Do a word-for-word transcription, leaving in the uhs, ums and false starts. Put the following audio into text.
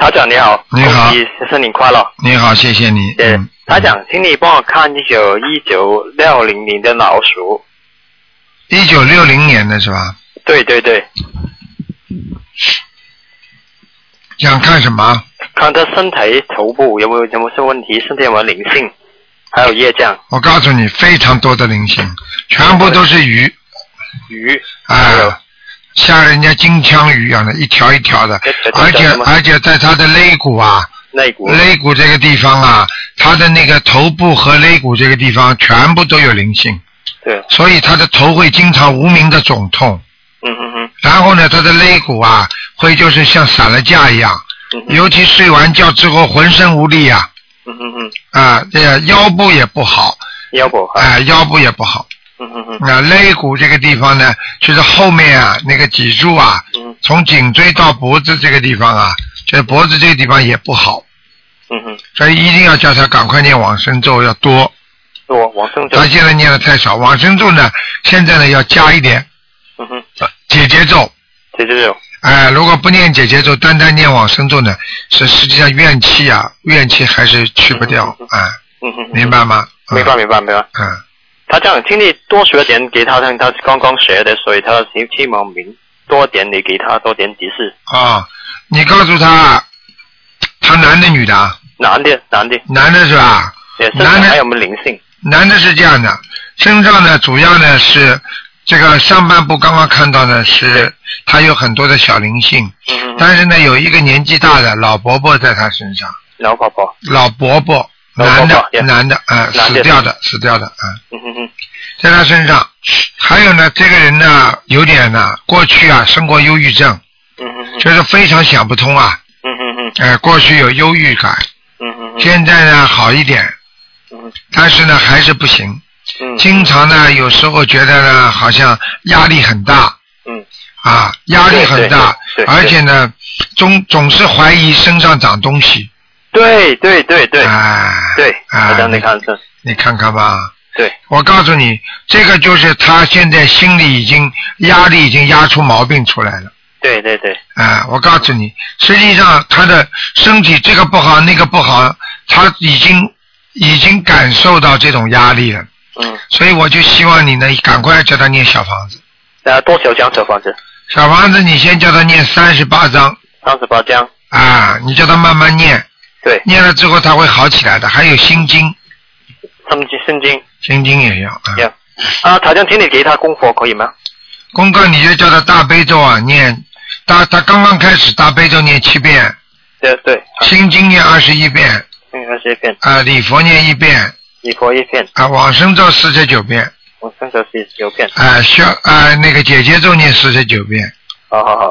台长你好， 你好， 恭喜新年快乐。 你好，谢谢你。 对， 嗯、 台长，请你帮我看一九一九六零年的老鼠。 一九六零年的是吧？ 对对对。 想看什么？ 看他身体头部有没有有没有什么问题，身体有没有灵性，还有业障。 我告诉你，非常多的灵性，全部都是鱼。 鱼。 啊。像人家金枪鱼一样的，一条一条的，而且而且在它的肋骨啊， 肋骨肋骨这个地方啊，它的那个头部和肋骨这个地方全部都有灵性。 对。 所以他的头会经常无名的肿痛。 嗯嗯嗯。 然后呢，他的肋骨啊，会就是像散了架一样，嗯、尤其睡完觉之后浑身无力啊。 嗯嗯嗯。 啊，这个腰部也不好。 腰部。 哎、呃，腰部也不好。 嗯嗯嗯。 那肋骨这个地方呢，就是后面啊那个脊柱啊，嗯、从颈椎到脖子这个地方啊，就是脖子这个地方也不好。 嗯哼。 所以一定要叫他赶快念往生咒，要多。 多往生咒。 他现在念的太少，往生咒呢，现在呢要加一点。 嗯哼。 解结咒。 解结咒。 哎、呃，如果不念解结咒，单单念往生咒呢，是实际上怨气啊，怨气还是去不掉啊。 嗯哼。 明白吗？ 明白明白明白。 嗯。 他这样，请你多学点给他，他刚刚学的，所以他希望明多点，你给他多点提示。 啊、哦，你告诉他，他男的女的？ 男的，男的。 男的是吧？ 对，身上还有没有灵性？ 男的是这样的，身上呢主要呢是这个上半部刚刚看到呢是他有很多的小灵性，嗯，但是呢有一个年纪大的老伯伯在他身上。 老伯伯。 老伯伯。男的，男的，啊、呃，死掉的，死掉的，啊、 嗯哼哼， 在他身上。还有呢，这个人呢，有点呢，过去啊，生过忧郁症， 嗯哼哼， 就是非常想不通啊， 嗯哼哼， 哎、呃，过去有忧郁感， 嗯哼哼， 现在呢好一点， 嗯， 但是呢还是不行， 嗯， 经常呢有时候觉得呢好像压力很大， 嗯， 啊，压力很大， 对对对而且呢总总是怀疑身上长东西。 对对对对， 哎， 对， 啊， 我让你看这， 你看看吧。 对， 我告诉你，这个就是他现在心里已经压力已经压出毛病出来了。 对对对。 啊，我告诉你，实际上他的身体这个不好那个不好，他已经已经感受到这种压力了。 嗯。 所以我就希望你呢，赶快叫他念小房子。 呃，多少张小房子？ 小房子，你先叫他念三十八章。 三十八张。 啊，你叫他慢慢念。 对， 念了之后他会好起来的。还有心经， 心经，心经， 心经也要啊。 要啊，台长，请你给他功课可以吗？ 功课你就叫他大悲咒啊念，他他刚刚开始大悲咒念七遍， 对对。 心经念二十一遍， 嗯，二十一遍。 啊，礼佛念一遍， 礼佛一遍。 啊，往生咒四十九遍， 往生咒四十九遍。 啊，消啊那个解结咒念四十九遍。 好好好。